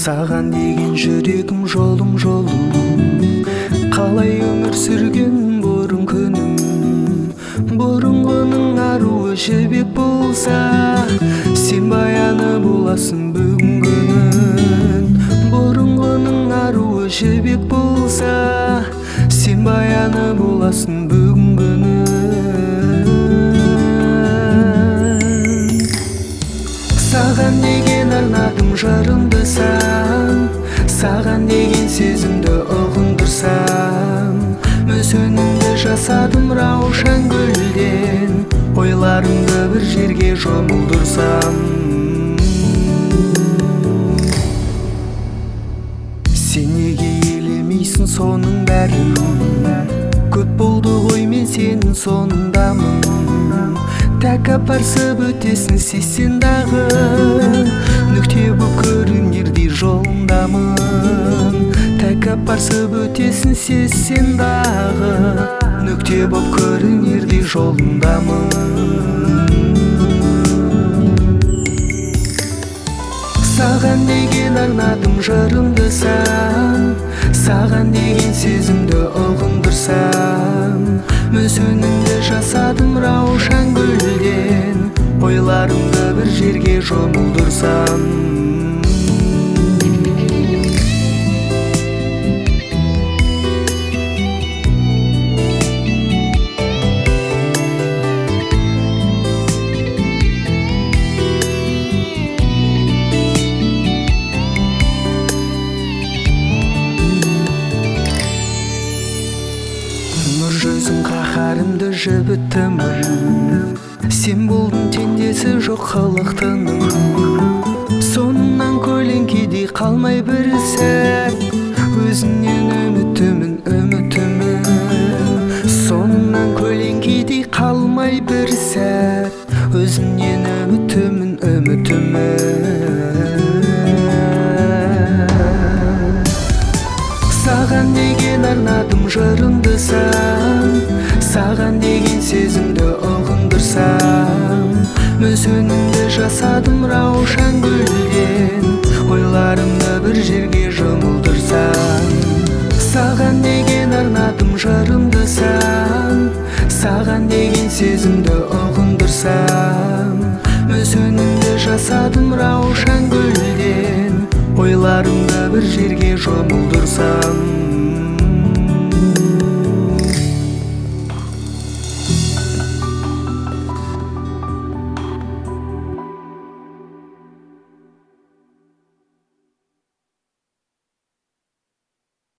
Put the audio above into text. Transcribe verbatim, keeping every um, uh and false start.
Саған деген жүрегім жолым жолым, қалай өмір сүрген бұрын күнім. Бұрынғының аруы жібек болса, сен баяны боласың бүгінгінің. Бұрынғының аруы жібек болса, сен баяны боласың бүгінгінің. Саған деген арнадым жарымды сан, саған деген сезімді ұғындырсам, мүсінімді жасадым раушан гүлден, ойларымды бір жерге жұмылдырсам. Сен неге елемейсің соның бәрін? Көп болды ғой мен сенің соңындамын. Тәкаппарсып өтесің сен дағы, нүкте боп көрінердей жолындамын. Тәкаппарсып өтесің сен дағы, нүкте боп көрінердей жолындамын. Саған деген арнадым жырымды сан, саған деген сезімді ұғындырсам, мүсінімді жасадым раушан гүлден, ойларымды бір жерге жұмылдырсам. Нұр жүзің қаһарымды жібіттімін, сен болдың теңдесі жоқ халықтының. Соңынан көлеңкедей қалмай бір сәт, өзіңнен үмітімін, үмітімін. Соңынан көлеңкедей қалмай бір сәт, өзіңнен үмітімін, үмітімін. Саған деген арнадым жырымды сан, саған деген сезімді ұғындырсам, мүсінімді жасадым раушан гүлден, ойларымды бір жерге жұмылдырсам. Саған деген арнадым жырымды сан, саған деген сезімді ұғындырсам, мүсінімді жасадым раушан гүлден, ойларымды бір жерге жұмылдырсам.